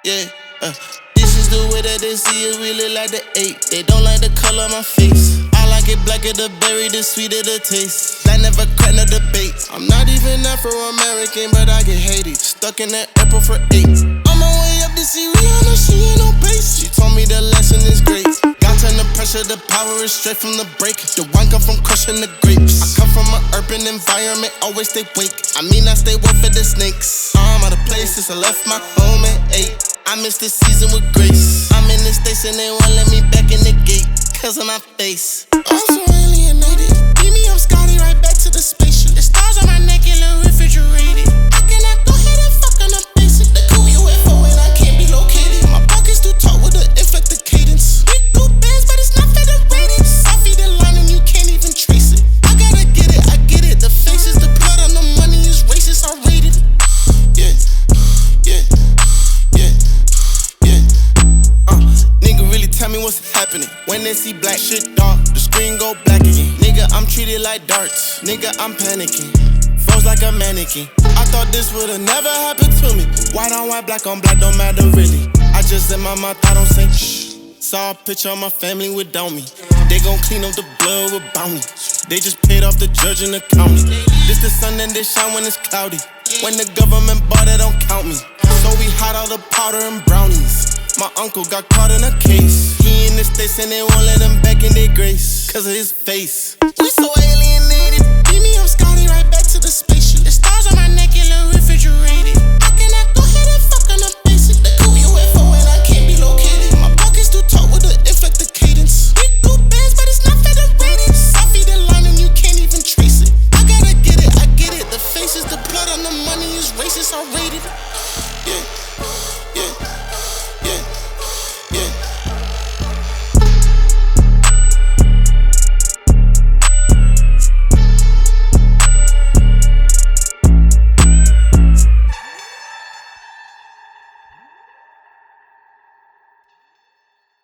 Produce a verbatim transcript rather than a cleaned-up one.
yeah. Uh, this is the way that they see it, we look like the eight. They don't like the color of my face. I like it blacker the berry, the sweeter the taste. That never crack no debate. I'm not even Afro-American, but I get hated. Stuck in that airport for eight. On my way up to see Rihanna, she ain't no pace. She told me the lesson is great. God turn the pressure, the power is straight from the break. The wine come from crushing the grapes. I come from an urban environment, always stay wake. I mean I stay woke for the snakes. I'm out of place since I left my home at eight. I missed this season with grace. I'm in the States and they won't let me back in the gate cause of my face. I'm so alienated. Beat me up, Scotty, right back to the spaceship. The stars on my neck, it look refrigerated. I cannot go ahead and fuck on the basic. The cool U F O and I can't be located. My pockets too tall with the inflected cadence. Big blue bands, but it's not federated. Sophie the line and you can't even trace it. I gotta get it, I get it. The faces, the blood on the money is racist, I rate it. Yeah, yeah, yeah, yeah. Uh, nigga really tell me what's happening. When they see black shit dark, the screen go black again. Nigga, I'm treated like darts. Nigga, I'm panicking. Froze like a mannequin. I thought this would've never happened to me. White on white, black on black, don't matter really. I just in my mouth, I don't say shh. Saw a picture of my family without me. They gon' clean up the blood with bounty. They just paid off the judge and the county. This the sun and they shine when it's cloudy. When the government bought it, don't count me. So we hide all the powder and brownies. My uncle got caught in a case. He in the States and they won't let him back in their grace cause of his face. We so alien.